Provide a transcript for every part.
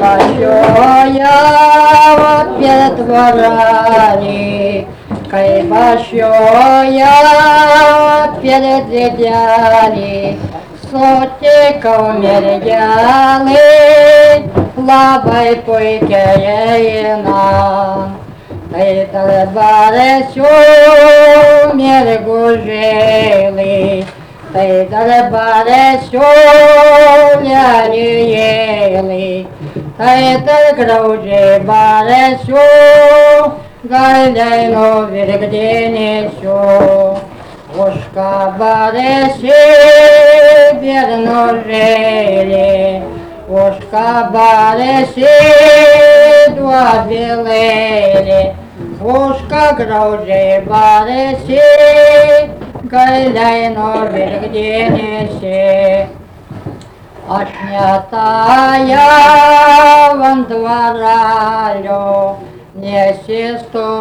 Большое перед дворами, кай большое перед дядями, сотиков меридианы, лавой пойкеена. Кай дарбаресю мергужели, кай дарбаресю ляниели, кай грауже баресю, гайдайно вергденесю. Ушка бареси верно жили, ушка бареси два белели, ушка грауже бареси, гайдайно вергденеси. Отнятая вон дворалю, не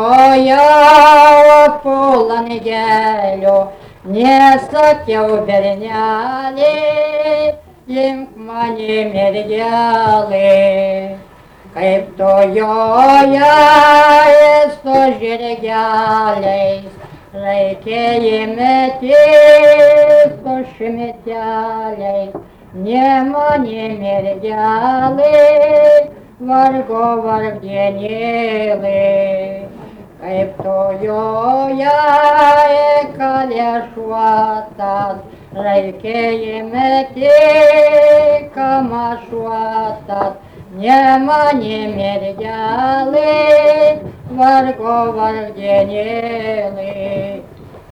стоя пола неделю, не сотел берняли, им к мане меридиалы. Kaip tojoje esto žirgeliais, reikėjime tikto šimeteliais, ne mane mergelai, vargo vargdienėlai. Kaip tojoje kalėšuotas, reikėjime tik kamašuotas, ne mane mergelai, vargo vargdienėlai.